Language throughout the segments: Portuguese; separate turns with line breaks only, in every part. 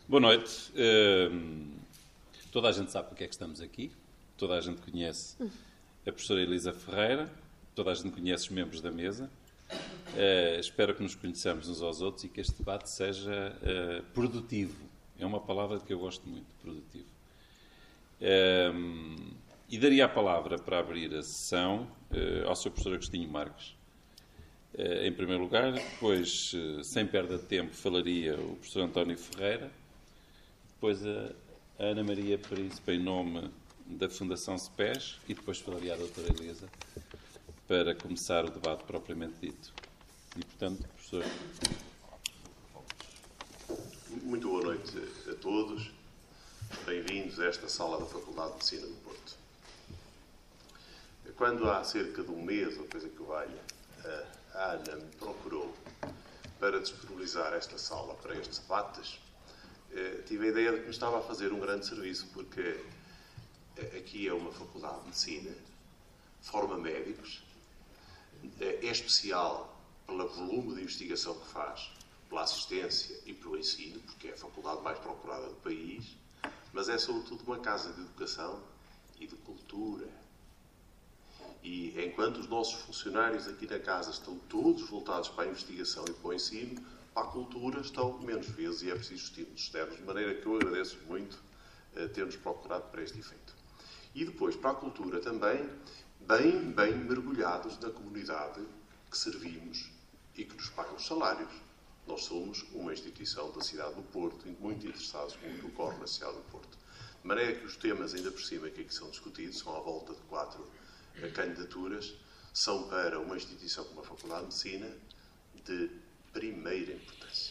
Boa noite. Toda a gente sabe porque é que estamos aqui. Toda a gente conhece a professora Elisa Ferreira. Toda a gente conhece os membros da mesa. Espero que nos conheçamos uns aos outros e que este debate seja produtivo. É uma palavra que eu gosto muito, produtivo. E daria a palavra para abrir a sessão ao Sr. Professor Agostinho Marques. Em primeiro lugar, depois, sem perda de tempo, falaria o professor António Ferreira, depois a Ana Maria Príncipe em nome da Fundação CEPES e depois falaria a doutora Elisa para começar o debate propriamente dito. E, portanto, professor...
Muito boa noite a todos. Bem-vindos a esta sala da Faculdade de Medicina do Porto. Quando há cerca de um mês, ou coisa que valha, a Ana me procurou para disponibilizar esta sala para estes debates, tive a ideia de que me estava a fazer um grande serviço, porque aqui é uma Faculdade de Medicina, forma médicos, é especial pelo volume de investigação que faz, pela assistência e pelo ensino, porque é a faculdade mais procurada do país, mas é sobretudo uma casa de educação e de cultura. E enquanto os nossos funcionários aqui na casa estão todos voltados para a investigação e para o ensino, para a cultura estão menos vezes e é preciso estímulos externos, de maneira que eu agradeço muito ter-nos procurado para este efeito. E depois, para a cultura também, bem mergulhados na comunidade que servimos e que nos paga os salários. Nós somos uma instituição da cidade do Porto, muito interessados com o que ocorre na cidade do Porto. De maneira que os temas, ainda por cima, que aqui são discutidos, são à volta de 4 candidaturas, são para uma instituição como a Faculdade de Medicina de primeira importância.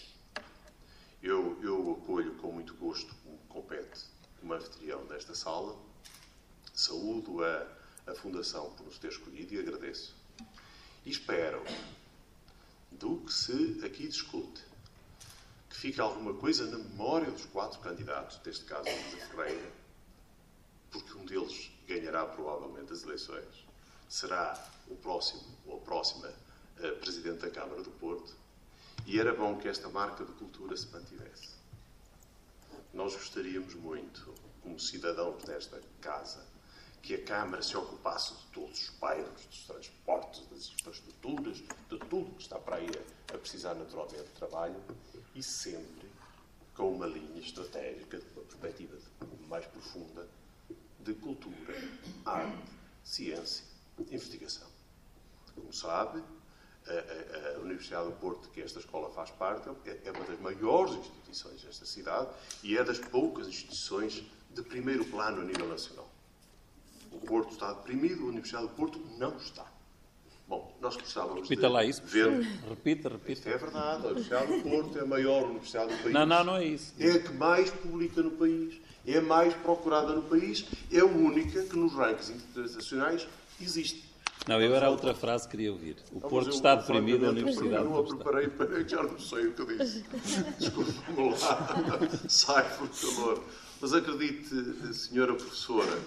Eu acolho com muito gosto o que compete como anfitrião desta sala, saúdo a Fundação por nos ter escolhido e agradeço. E espero, do que se aqui discute, que fique alguma coisa na memória dos 4 candidatos, neste caso Elisa Ferreira, porque um deles ganhará provavelmente as eleições, será o próximo ou a próxima Presidente da Câmara do Porto, e era bom que esta marca de cultura se mantivesse. Nós gostaríamos muito, como cidadãos desta casa, que a Câmara se ocupasse de todos os bairros, dos transportes, das infraestruturas, de tudo que está para aí a precisar naturalmente de trabalho, e sempre com uma linha estratégica, de uma perspectiva mais profunda, de cultura, arte, ciência, investigação. Como sabe, a Universidade do Porto, que esta escola faz parte, é uma das maiores instituições desta cidade e é das poucas instituições de primeiro plano a nível nacional. O Porto está deprimido, a Universidade do Porto não está. Bom, nós gostávamos
Repita lá isso,
ver...
Repita.
Isto é verdade, a Universidade do Porto é a maior universidade do país.
Não é isso.
É a que mais publica no país, é a mais procurada no país, é a única que nos rankings internacionais existe.
Não, eu era a outra frase que queria ouvir. O Porto está deprimido, a Universidade
não a preparei para já não sei o que eu disse. Desculpe-me lá, sai por calor. Mas acredite, senhora professora,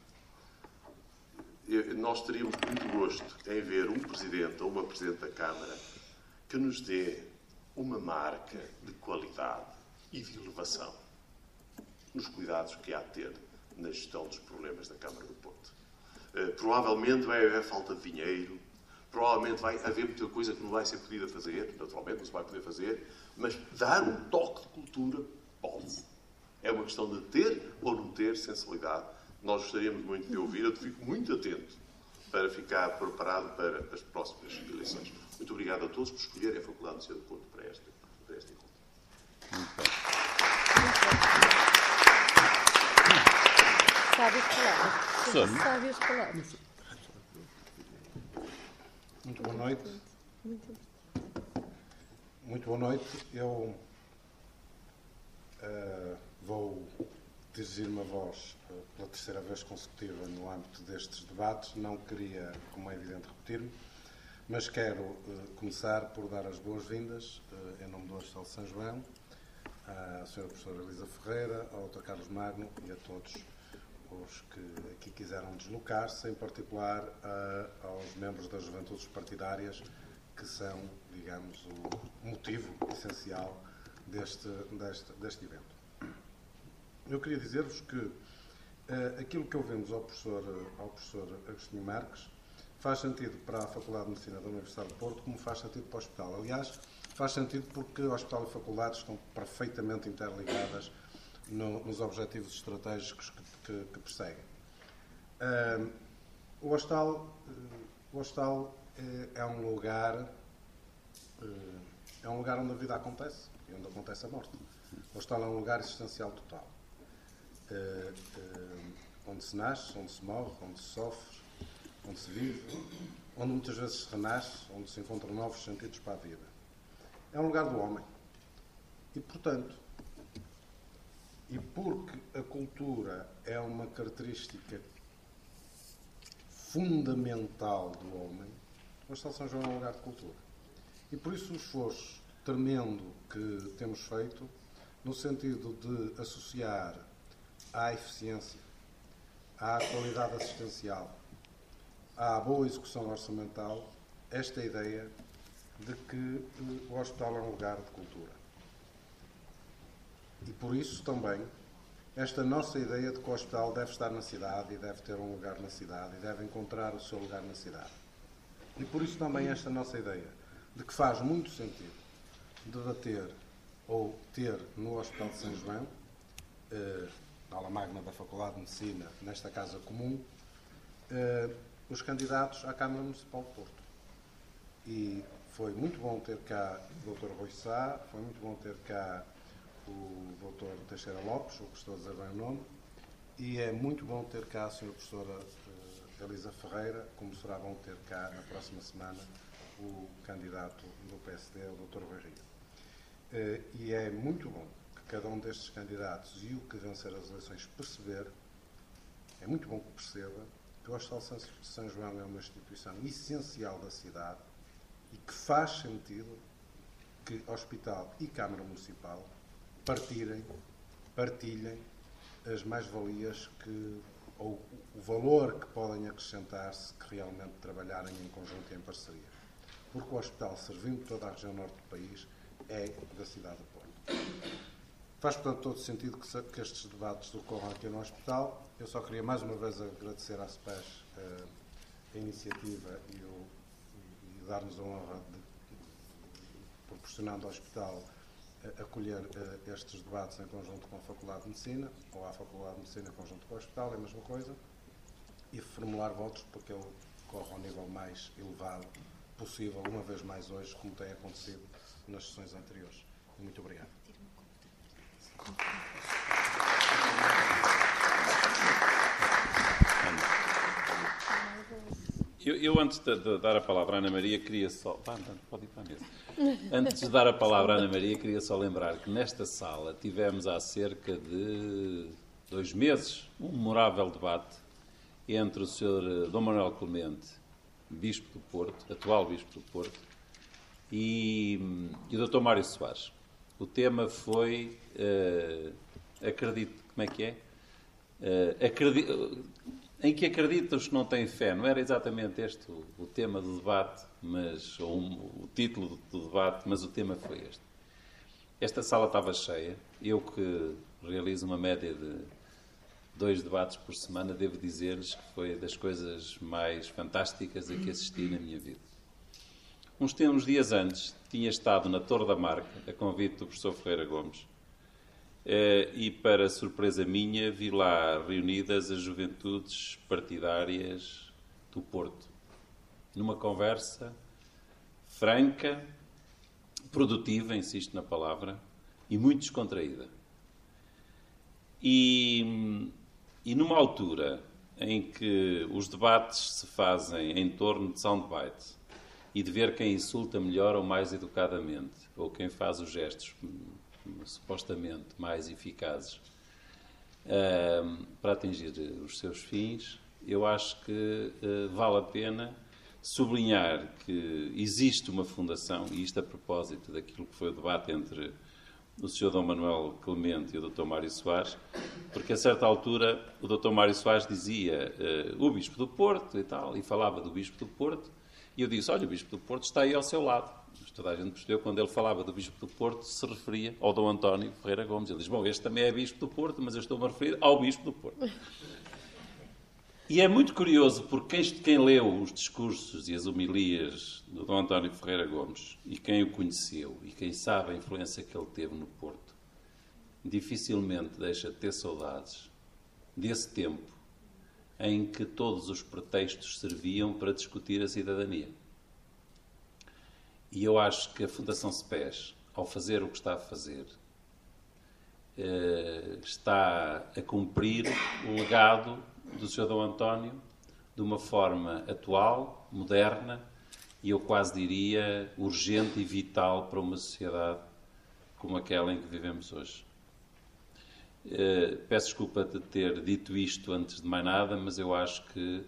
nós teríamos muito gosto em ver um Presidente ou uma Presidente da Câmara que nos dê uma marca de qualidade e de elevação nos cuidados que há de ter na gestão dos problemas da Câmara do Porto. Provavelmente vai haver falta de dinheiro, provavelmente vai haver muita coisa que não vai ser podida fazer, naturalmente não se vai poder fazer, mas dar um toque de cultura pode. É uma questão de ter ou não ter sensibilidade. Nós gostaríamos muito de ouvir, eu fico muito atento para ficar preparado para as próximas eleições. Muito obrigado a todos por escolherem a Faculdade de Medicina do Porto para este encontro.
Muito bem.
Sábias palavras. Sábias palavras.
Muito boa noite. Muito boa noite. Eu vou dirigir-me a vós pela terceira vez consecutiva no âmbito destes debates. Não queria, como é evidente, repetir-me, mas quero começar por dar as boas-vindas, em nome do Hospital de São João, à Sra. Professora Elisa Ferreira, ao Dr. Carlos Magno e a todos os que aqui quiseram deslocar-se, em particular aos membros das juventudes partidárias, que são, digamos, o motivo essencial deste evento. eu queria dizer-vos que aquilo que ouvimos ao professor Agostinho Marques faz sentido para a Faculdade de Medicina da Universidade de Porto, como faz sentido para o Hospital. Aliás, faz sentido porque o Hospital e a Faculdade estão perfeitamente interligadas nos objetivos estratégicos que perseguem. O Hospital é um lugar onde a vida acontece e onde acontece a morte. O Hospital é um lugar existencial total. Onde se nasce, onde se morre, onde se sofre, onde se vive, onde muitas vezes se renasce, onde se encontram novos sentidos para a vida. É um lugar do homem. E, portanto, e porque a cultura é uma característica fundamental do homem, o Hospital São João é um lugar de cultura. E por isso o esforço tremendo que temos feito, no sentido de associar à eficiência, à qualidade assistencial, à boa execução orçamental, esta ideia de que o hospital é um lugar de cultura. E por isso também esta nossa ideia de que o hospital deve estar na cidade e deve ter um lugar na cidade e deve encontrar o seu lugar na cidade. E por isso também esta nossa ideia de que faz muito sentido debater ou ter no Hospital de São João, na aula magna da Faculdade de Medicina, nesta Casa Comum, os candidatos à Câmara Municipal de Porto. E foi muito bom ter cá o Dr. Rui Sá, foi muito bom ter cá o Dr. Teixeira Lopes, o que estou a dizer bem o nome, e é muito bom ter cá a Sra. Professora Elisa Ferreira, como será bom ter cá na próxima semana o candidato do PSD, o Dr. Rui Rio. E é muito bom que cada um destes candidatos e o que vencer as eleições perceber, é muito bom que perceba que o Hospital de São João é uma instituição essencial da cidade e que faz sentido que Hospital e Câmara Municipal partilhem as mais-valias ou o valor que podem acrescentar-se que realmente trabalharem em conjunto e em parceria. Porque o Hospital, servindo toda a região norte do país, é da cidade do Porto. Faz, portanto, todo sentido que estes debates ocorram aqui no Hospital. Eu só queria mais uma vez agradecer à SPES a iniciativa e dar-nos a honra de, proporcionando ao Hospital, acolher estes debates em conjunto com a Faculdade de Medicina, ou a Faculdade de Medicina em conjunto com o Hospital, é a mesma coisa, e formular votos para que ele corra ao nível mais elevado possível, uma vez mais hoje, como tem acontecido nas sessões anteriores. Muito obrigado.
Eu antes de dar a palavra à Ana Maria, queria só... Pode ir para a mesa. Antes de dar a palavra à Ana Maria, queria só lembrar que nesta sala tivemos há cerca de 2 meses um memorável debate entre o Sr. Dom Manuel Clemente, Bispo do Porto, atual Bispo do Porto, e o Dr. Mário Soares. O tema foi... acredito... Como é que é? Em que acreditam os que não têm fé. Não era exatamente este o tema do debate, ou o título do debate, mas o tema foi este. Esta sala estava cheia. Eu que realizo uma média de 2 debates por semana, devo dizer-lhes que foi das coisas mais fantásticas a que assisti na minha vida. Uns dias antes, tinha estado na Torre da Marca, a convite do professor Ferreira Gomes, e, para surpresa minha, vi lá reunidas as juventudes partidárias do Porto, numa conversa franca, produtiva, insisto na palavra, e muito descontraída. E numa altura em que os debates se fazem em torno de soundbite e de ver quem insulta melhor ou mais educadamente, ou quem faz os gestos supostamente mais eficazes para atingir os seus fins, eu acho que vale a pena sublinhar que existe uma fundação, e isto a propósito daquilo que foi o debate entre o Sr. Dom Manuel Clemente e o Dr. Mário Soares, porque a certa altura o Dr. Mário Soares dizia o Bispo do Porto e tal, e falava do Bispo do Porto, e eu disse, olha, o Bispo do Porto está aí ao seu lado. Mas toda a gente percebeu, quando ele falava do Bispo do Porto, se referia ao Dom António Ferreira Gomes. Ele diz, bom, este também é Bispo do Porto, mas eu estou-me a referir ao Bispo do Porto. E é muito curioso, porque quem leu os discursos e as homilias do Dom António Ferreira Gomes, e quem o conheceu, e quem sabe a influência que ele teve no Porto, dificilmente deixa de ter saudades desse tempo em que todos os pretextos serviam para discutir a cidadania. E eu acho que a Fundação SPES, ao fazer o que está a fazer, está a cumprir o legado do Sr. Dom António de uma forma atual, moderna e eu quase diria urgente e vital para uma sociedade como aquela em que vivemos hoje. Peço desculpa de ter dito isto antes de mais nada, mas eu acho que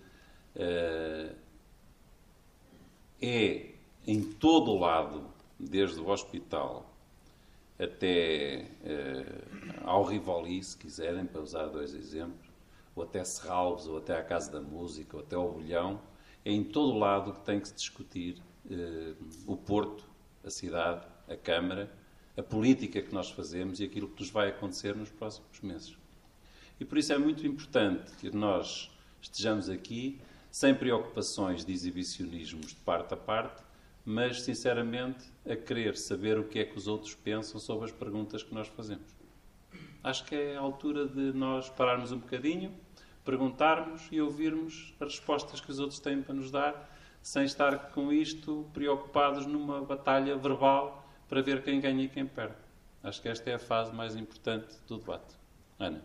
é em todo o lado, desde o hospital até ao Rivoli, se quiserem, para usar 2 exemplos, ou até Serralves, ou até à Casa da Música, ou até ao Bolhão, é em todo o lado que tem que se discutir o Porto, a cidade, a Câmara, a política que nós fazemos e aquilo que nos vai acontecer nos próximos meses. E por isso é muito importante que nós estejamos aqui sem preocupações de exibicionismos de parte a parte, mas, sinceramente, a querer saber o que é que os outros pensam sobre as perguntas que nós fazemos. Acho que é a altura de nós pararmos um bocadinho, perguntarmos e ouvirmos as respostas que os outros têm para nos dar, sem estar com isto preocupados numa batalha verbal para ver quem ganha e quem perde. Acho que esta é a fase mais importante do debate. Ana.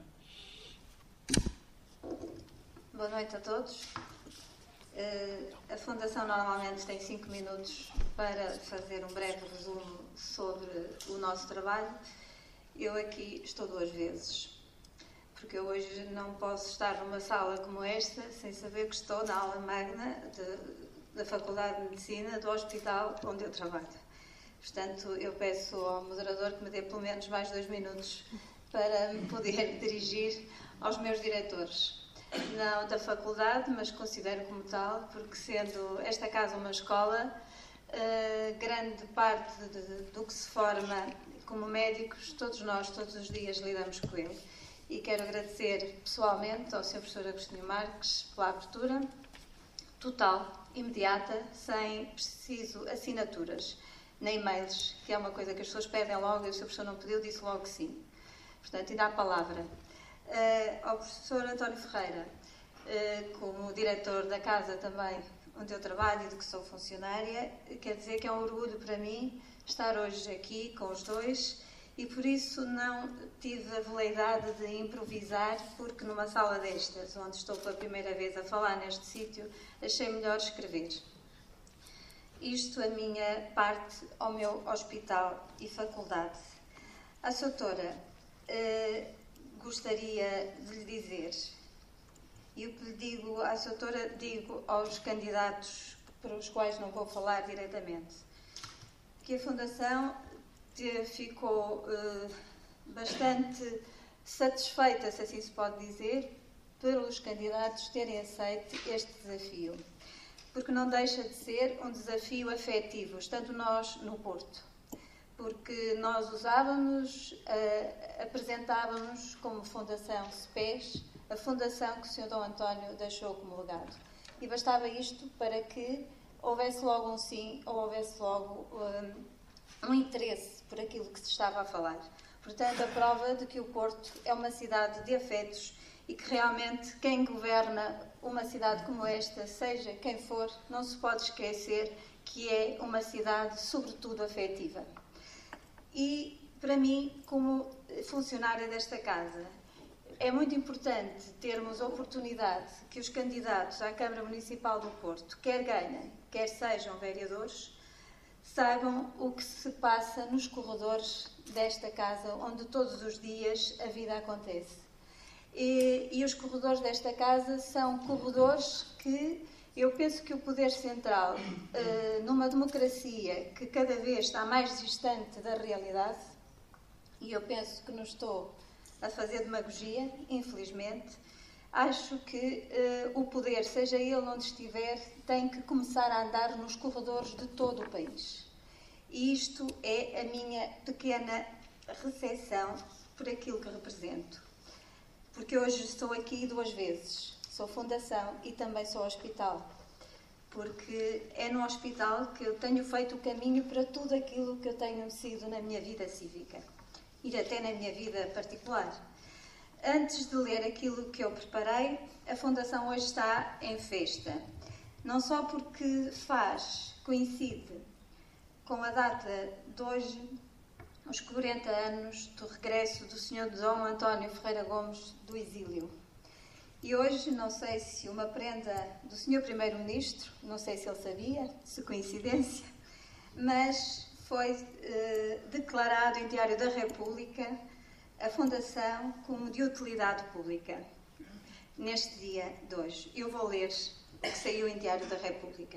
Boa noite a todos. A Fundação normalmente tem 5 minutos para fazer um breve resumo sobre o nosso trabalho. Eu aqui estou 2 vezes, porque eu hoje não posso estar numa sala como esta sem saber que estou na aula magna da Faculdade de Medicina do hospital onde eu trabalho. Portanto, eu peço ao moderador que me dê pelo menos mais 2 minutos para me poder dirigir aos meus diretores. Não da faculdade, mas considero como tal, porque sendo esta casa uma escola, grande parte do que se forma como médicos, todos nós, todos os dias, lidamos com ele. E quero agradecer pessoalmente ao Sr. Professor Agostinho Marques pela abertura total, imediata, sem preciso assinaturas, nem e-mails, que é uma coisa que as pessoas pedem logo, e o Sr. Professor não pediu, disse logo que sim. Portanto, ainda há a palavra. Ao Professor António Ferreira, como diretor da casa também, onde eu trabalho e de que sou funcionária, quer dizer que é um orgulho para mim estar hoje aqui com os dois e por isso não tive a veleidade de improvisar, porque numa sala destas, onde estou pela primeira vez a falar neste sítio, achei melhor escrever. Isto a minha parte ao meu hospital e faculdade. À Sra. Doutora, gostaria de lhe dizer, e o que lhe digo à Sra. Doutora, digo aos candidatos para os quais não vou falar diretamente, que a Fundação ficou bastante satisfeita, se assim se pode dizer, pelos candidatos terem aceito este desafio, porque não deixa de ser um desafio afetivo, estando nós no Porto, porque nós apresentávamos como Fundação SPES a fundação que o Sr. Dom António deixou como legado. E bastava isto para que houvesse logo um sim ou houvesse logo um interesse por aquilo que se estava a falar. Portanto, a prova de que o Porto é uma cidade de afetos e que realmente quem governa uma cidade como esta, seja quem for, não se pode esquecer que é uma cidade sobretudo afetiva. E, para mim, como funcionária desta casa, é muito importante termos a oportunidade que os candidatos à Câmara Municipal do Porto, quer ganhem, quer sejam vereadores, saibam o que se passa nos corredores desta casa, onde todos os dias a vida acontece. E os corredores desta casa são corredores que eu penso que o poder central, numa democracia que cada vez está mais distante da realidade, e eu penso que não estou a fazer demagogia, infelizmente, acho que o poder, seja ele onde estiver, tem que começar a andar nos corredores de todo o país. E isto é a minha pequena recepção por aquilo que represento. Porque hoje estou aqui 2 vezes. Sou fundação e também sou hospital. Porque é no hospital que eu tenho feito o caminho para tudo aquilo que eu tenho sido na minha vida cívica. E até na minha vida particular. Antes de ler aquilo que eu preparei, a Fundação hoje está em festa. Não só porque coincide com a data de hoje, os 40 anos do regresso do Sr. Dom António Ferreira Gomes do exílio. E hoje, não sei se uma prenda do Sr. Primeiro-Ministro, não sei se ele sabia, se coincidência, mas foi declarado em Diário da República a Fundação como de utilidade pública. Neste dia de hoje, eu vou ler o que saiu em Diário da República.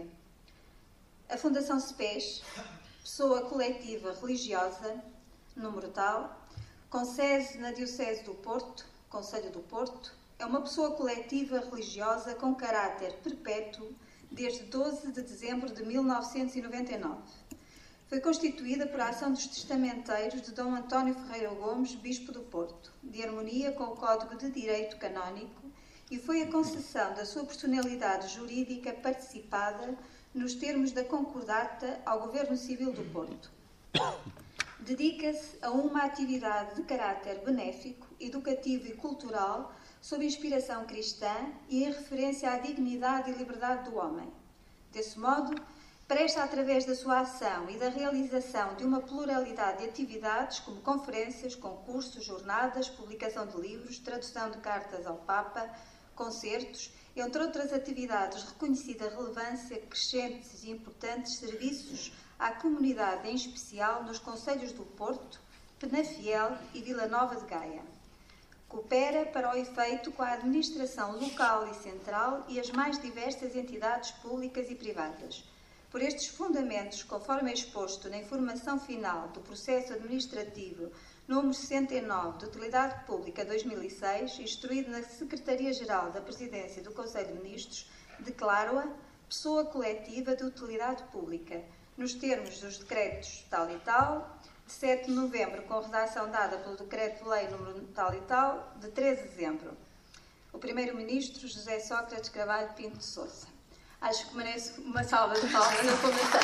A Fundação CEPES, pessoa coletiva religiosa, número tal, com sede na Diocese do Porto, Conselho do Porto, é uma pessoa coletiva religiosa com caráter perpétuo desde 12 de dezembro de 1999. Foi constituída por ação dos testamenteiros de Dom António Ferreira Gomes, Bispo do Porto, de harmonia com o Código de Direito Canónico, e foi a concessão da sua personalidade jurídica participada nos termos da concordata ao Governo Civil do Porto. Dedica-se a uma atividade de caráter benéfico, educativo e cultural sob inspiração cristã e em referência à dignidade e liberdade do homem. Desse modo, presta através da sua ação e da realização de uma pluralidade de atividades como conferências, concursos, jornadas, publicação de livros, tradução de cartas ao Papa, concertos, entre outras atividades de reconhecida relevância, crescentes e importantes serviços à comunidade, em especial nos concelhos do Porto, Penafiel e Vila Nova de Gaia. Coopera para o efeito com a administração local e central e as mais diversas entidades públicas e privadas. Por estes fundamentos, conforme exposto na informação final do processo administrativo número 69 de Utilidade Pública 2006, instruído na Secretaria-Geral da Presidência do Conselho de Ministros, declaro-a pessoa coletiva de utilidade pública, nos termos dos decretos tal e tal, de 7 de novembro, com redação dada pelo Decreto-Lei número tal e tal, de 13 de dezembro. O Primeiro-Ministro José Sócrates Carvalho Pinto de Sousa. Acho que merece uma salva de palmas na Fundação.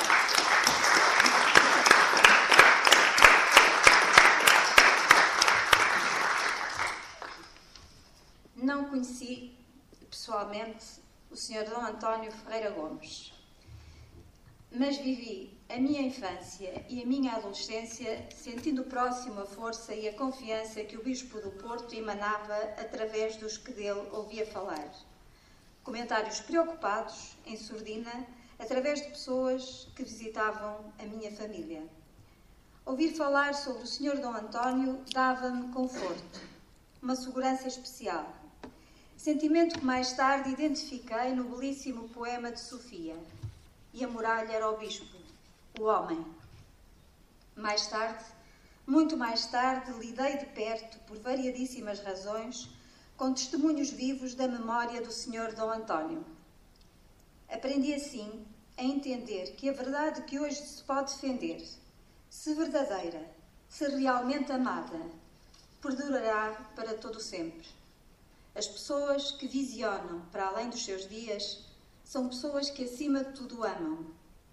Não conheci pessoalmente o Sr. Dom António Ferreira Gomes, mas vivi a minha infância e a minha adolescência sentindo próximo a força e a confiança que o Bispo do Porto emanava através dos que dele ouvia falar. Comentários preocupados, em surdina, através de pessoas que visitavam a minha família. Ouvir falar sobre o Sr. Dom António dava-me conforto, uma segurança especial. Sentimento que mais tarde identifiquei no belíssimo poema de Sofia. E a muralha era o bispo, o homem. Mais tarde, muito mais tarde, lidei de perto, por variadíssimas razões, com testemunhos vivos da memória do Sr. Dom António. Aprendi assim a entender que a verdade que hoje se pode defender, se verdadeira, se realmente amada, perdurará para todo o sempre. As pessoas que visionam para além dos seus dias são pessoas que acima de tudo amam.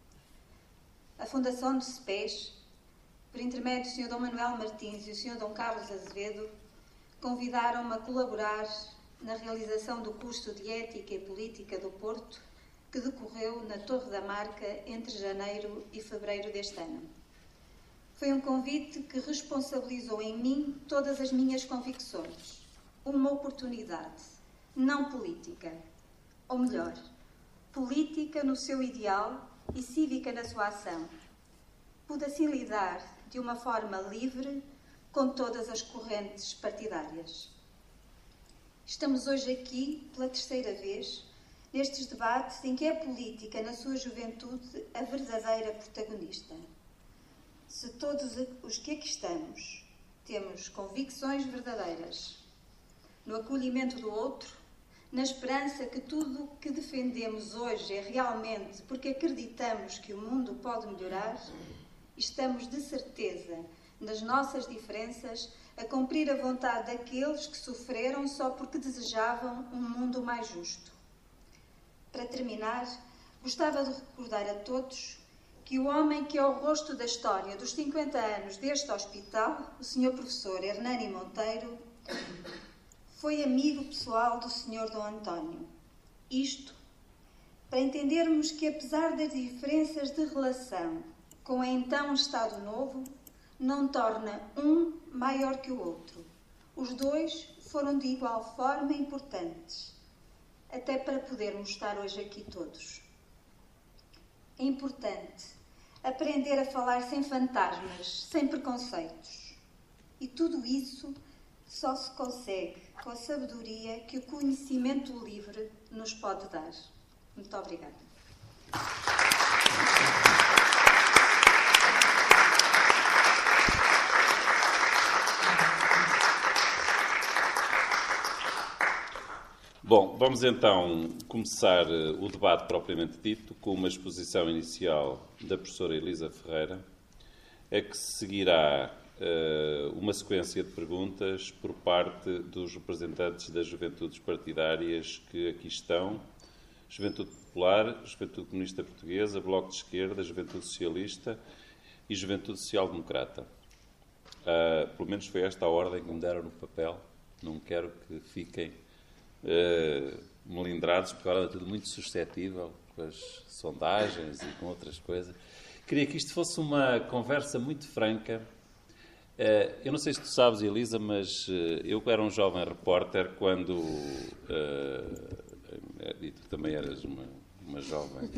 A Fundação do CEPES, por intermédio do Sr. Dom Manuel Martins e o Sr. Dom Carlos Azevedo, convidaram-me a colaborar na realização do curso de Ética e Política do Porto, que decorreu na Torre da Marca entre janeiro e fevereiro deste ano. Foi um convite que responsabilizou em mim todas as minhas convicções. Uma oportunidade, não política. Ou melhor, política no seu ideal e cívica na sua ação. Pude assim lidar de uma forma livre com todas as correntes partidárias. Estamos hoje aqui, pela terceira vez, nestes debates em que é a política, na sua juventude, a verdadeira protagonista. Se todos os que aqui estamos temos convicções verdadeiras, no acolhimento do outro, na esperança que tudo o que defendemos hoje é realmente porque acreditamos que o mundo pode melhorar, Estamos, de certeza, nas nossas diferenças, a cumprir a vontade daqueles que sofreram só porque desejavam um mundo mais justo. Para terminar, gostava de recordar a todos que o homem que é o rosto da história dos 50 anos deste hospital, o Sr. Professor Hernani Monteiro, foi amigo pessoal do Sr. Dom António. Isto para entendermos que, apesar das diferenças de relação com o então Estado Novo, não torna um maior que o outro. Os dois foram de igual forma importantes, até para podermos estar hoje aqui todos. É importante aprender a falar sem fantasmas, sem preconceitos. E tudo isso só se consegue com a sabedoria que o conhecimento livre nos pode dar. Muito obrigada.
Bom, vamos então começar o debate propriamente dito com uma exposição inicial da professora Elisa Ferreira, a que seguirá uma sequência de perguntas por parte dos representantes das juventudes partidárias que aqui estão: Juventude Popular, Juventude Comunista Portuguesa, Bloco de Esquerda, Juventude Socialista e Juventude Social Democrata. Pelo menos foi esta a ordem que me deram no papel. Não quero que fiquem melindrados, porque agora é tudo muito suscetível com as sondagens e com outras coisas. Queria que isto fosse uma conversa muito franca. Eu não sei se tu sabes, Elisa, mas eu era um jovem repórter quando... e tu também eras uma jovem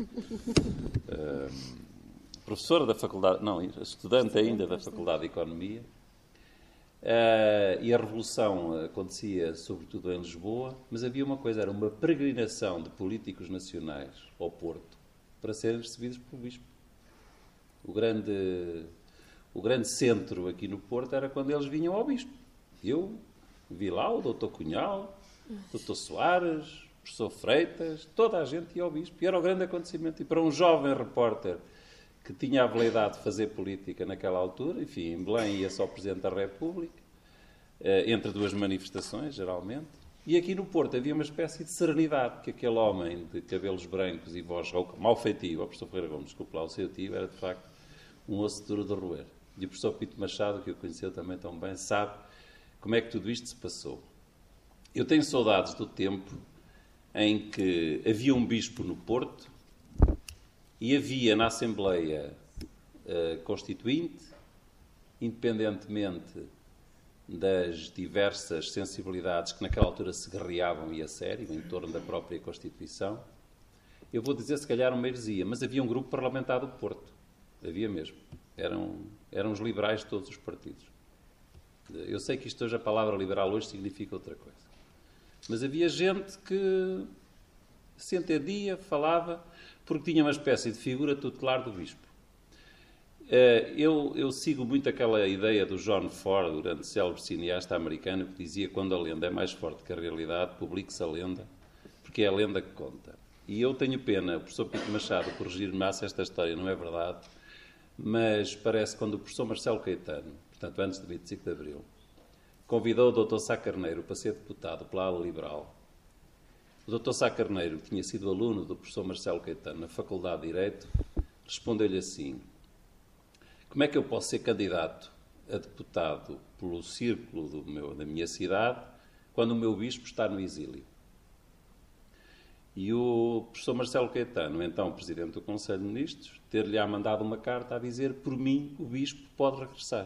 professora da faculdade... Não, estudante ainda da Faculdade de Economia. E a Revolução acontecia sobretudo em Lisboa, mas havia uma coisa, era uma peregrinação de políticos nacionais ao Porto para serem recebidos pelo Bispo. O grande centro aqui no Porto era quando eles vinham ao Bispo. Eu vi lá o Dr. Cunhal, o Dr. Soares, o professor Freitas, toda a gente ia ao Bispo. E era o grande acontecimento. E para um jovem repórter que tinha a habilidade de fazer política naquela altura, enfim, em Belém ia só o Presidente da República, entre duas manifestações, geralmente, e aqui no Porto havia uma espécie de serenidade, que aquele homem de cabelos brancos e voz rouca, mal feitio, o professor Ferreira Gomes, desculpe lá, o seu tio era de facto um osso duro de roer. E o professor Pito Machado, que o conheceu também tão bem, sabe como é que tudo isto se passou. Eu tenho saudades do tempo em que havia um bispo no Porto e havia na Assembleia Constituinte, independentemente das diversas sensibilidades que naquela altura se guerreavam e a sério em torno da própria Constituição, eu vou dizer se calhar uma heresia, mas havia um grupo parlamentar do Porto. Havia mesmo. Eram os liberais de todos os partidos. Eu sei que isto hoje, a palavra liberal hoje significa outra coisa. Mas havia gente que se entendia, falava, porque tinha uma espécie de figura tutelar do bispo. Eu sigo muito aquela ideia do John Ford, o grande célebre cineasta americano, que dizia que quando a lenda é mais forte que a realidade, publique-se a lenda, porque é a lenda que conta. E eu tenho pena, o professor Pito Machado corrigir-me se esta história não é verdade, mas parece que quando o professor Marcelo Caetano, portanto antes de 25 de Abril, convidou o Dr. Sá Carneiro para ser deputado pela ala liberal, o Dr. Sá Carneiro, que tinha sido aluno do professor Marcelo Caetano na Faculdade de Direito, respondeu-lhe assim: como é que eu posso ser candidato a deputado pelo círculo da minha cidade quando o meu bispo está no exílio? E o professor Marcelo Caetano, então Presidente do Conselho de Ministros, ter-lhe mandado uma carta a dizer: por mim o bispo pode regressar.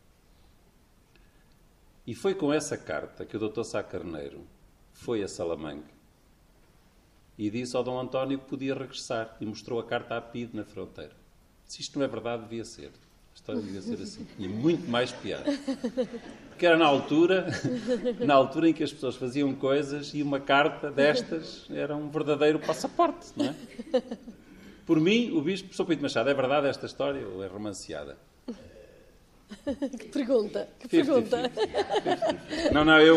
E foi com essa carta que o Dr. Sá Carneiro foi a Salamanca e disse ao Dom António que podia regressar e mostrou a carta à PIDE na fronteira. Se isto não é verdade, devia ser. A história devia ser assim. E muito mais piada. Porque era na altura em que as pessoas faziam coisas e uma carta destas era um verdadeiro passaporte, não é? Por mim, o bispo, professor Pito Machado, é verdade esta história ou é romanceada?
Que pergunta, que pergunta.
Não, eu...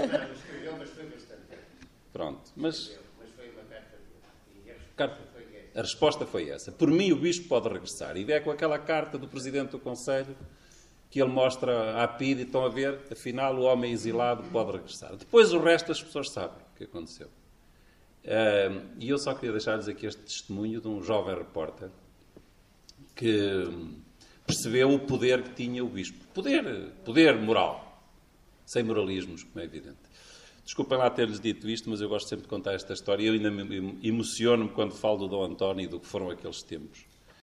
Pronto, mas foi uma carta. A resposta foi essa. Por mim, o bispo pode regressar. E é com aquela carta do Presidente do Conselho que ele mostra à PIDE e estão a ver, afinal, o homem exilado pode regressar. Depois, o resto as pessoas sabem o que aconteceu. E eu só queria deixar-lhes aqui este testemunho de um jovem repórter que percebeu o poder que tinha o bispo. Poder moral. Sem moralismos, como é evidente. Desculpem lá ter-lhes dito isto, mas eu gosto sempre de contar esta história e eu ainda me emociono-me quando falo do Dom António e do que foram aqueles tempos.